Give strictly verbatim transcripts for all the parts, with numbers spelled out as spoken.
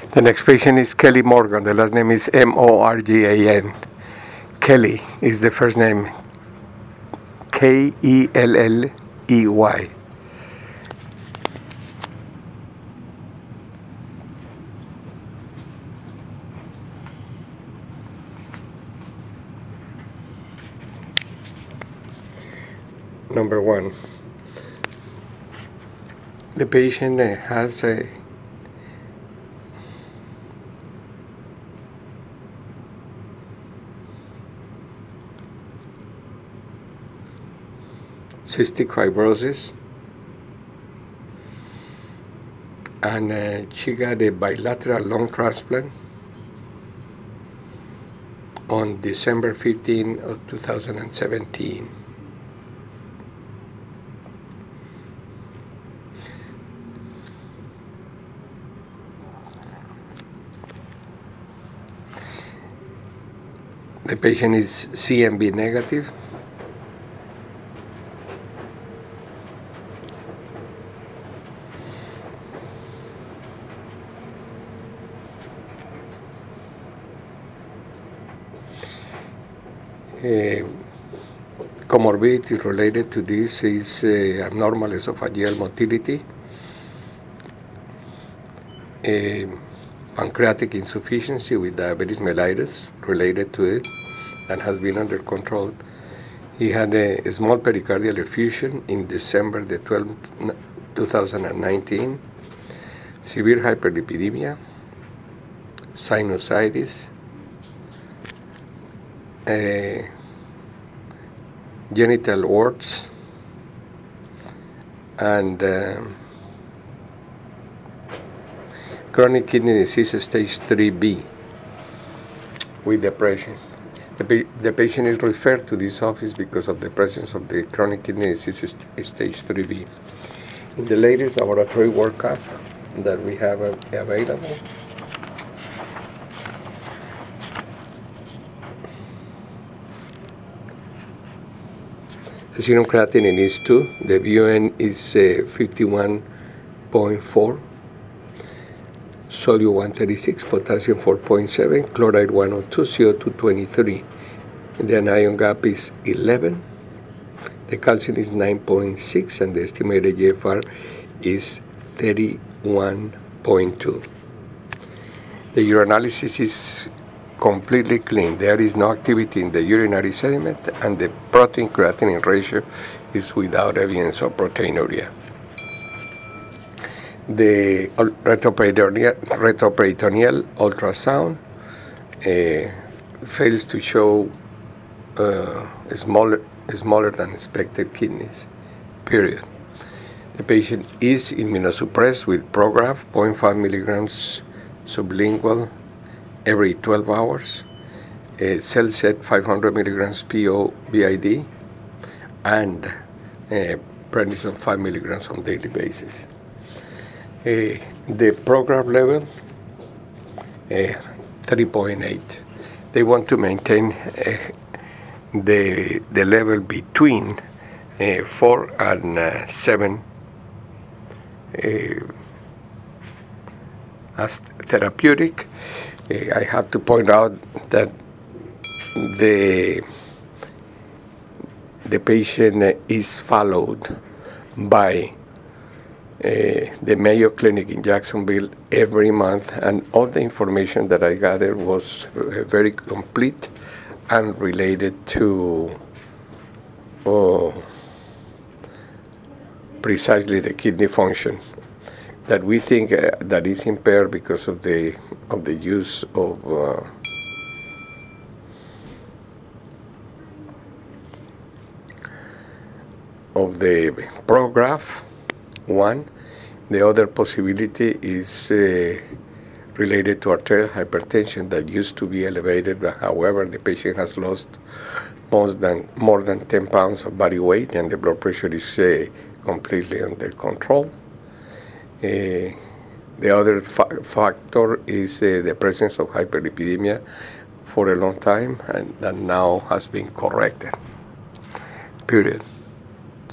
The next patient is Kelly Morgan. The last name is M O R G A N. Kelly is the first name. K E L L E Y. Number one. The patient has a cystic fibrosis, and uh, she got a bilateral lung transplant on December fifteenth of two thousand seventeen. The patient is C M V negative. Uh, comorbidity related to this is uh, abnormal esophageal motility, uh, pancreatic insufficiency with diabetes mellitus related to it, and has been under control. He had a, a small pericardial effusion in December the twelfth, two thousand nineteen, severe hyperlipidemia, sinusitis, uh, genital warts, and uh, chronic kidney disease stage three B with depression. The, pa- the patient is referred to this office because of the presence of the chronic kidney disease stage three B. In the latest laboratory workup that we have uh, available, the serum creatinine is two, the B U N is uh, fifty-one point four, sodium one thirty-six, potassium four point seven, chloride one oh two, C O two twenty-three. The anion gap is eleven, the calcium is nine point six, and the estimated G F R is thirty-one point two. The urinalysis is completely clean. There is no activity in the urinary sediment, and the protein creatinine ratio is without evidence of proteinuria. The retroperitoneal, retroperitoneal ultrasound uh, fails to show uh, smaller, smaller than expected kidneys, period. The patient is immunosuppressed with Prograf, zero point five milligrams sublingual every twelve hours, uh, Cellset five hundred milligrams P O B I D, and uh, prednisone five milligrams on a daily basis. Uh, the program level, uh, three point eight. They want to maintain uh, the the level between uh, four and uh, seven uh, as therapeutic. Uh, I have to point out that the the patient is followed by Uh, the Mayo Clinic in Jacksonville every month, and all the information that I gathered was uh, very complete and related to uh, precisely the kidney function that we think uh, that is impaired because of the of the use of uh, of the Prograf. One, the other possibility is uh, related to arterial hypertension that used to be elevated, but however, the patient has lost more than more than ten pounds of body weight, and the blood pressure is uh, completely under control. Uh, the other fa- factor is uh, the presence of hyperlipidemia for a long time, and that now has been corrected. Period.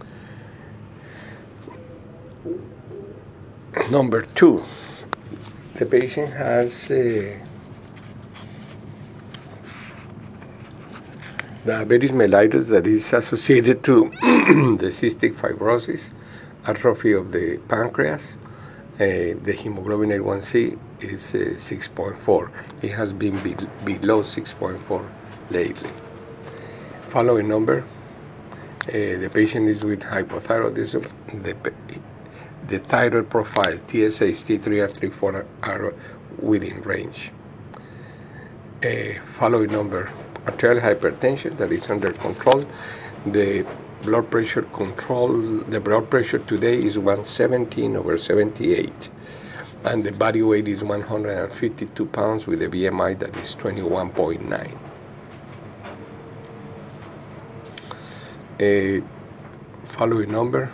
Number two, The patient has uh, diabetes mellitus that is associated to the cystic fibrosis, atrophy of the pancreas. Uh, the hemoglobin A one C is uh, six point four. It has been be below six point four lately. Following number, uh, the patient is with hypothyroidism. The, the thyroid profile, T S H, T three, F three, four are within range. Uh, following number, arterial hypertension that is under control. The blood pressure control, the blood pressure today is one seventeen over seventy-eight, and the body weight is one hundred fifty-two pounds with a B M I that is twenty-one point nine. A following number,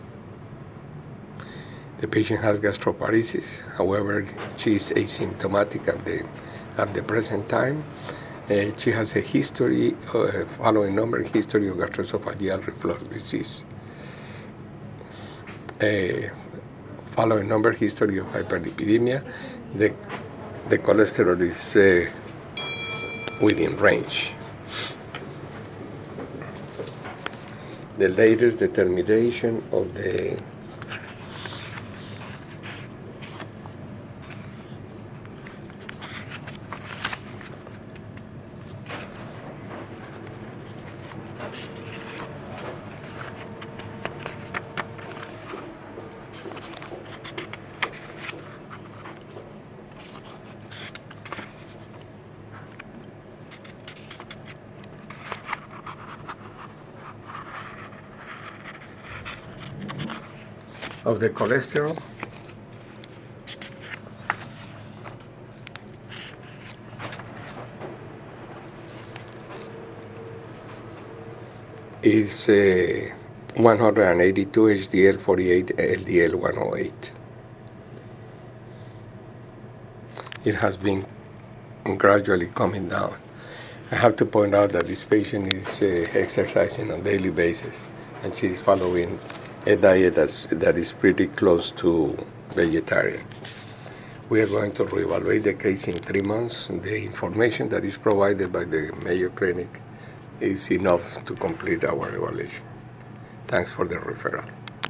the patient has gastroparesis. However, she is asymptomatic at the, at the present time. Uh, she has a history, uh, following number, history of gastroesophageal reflux disease. Uh, following number, history of hyperlipidemia. The, the cholesterol is uh, within range. The latest determination of the of the cholesterol is uh, one hundred eighty-two, H D L forty-eight, L D L one oh eight. It has been gradually coming down. I have to point out that this patient is uh, exercising on a daily basis, and she's following a diet that's, that is pretty close to vegetarian. We are going to reevaluate the case in three months. The information that is provided by the Mayo Clinic is enough to complete our evaluation. Thanks for the referral.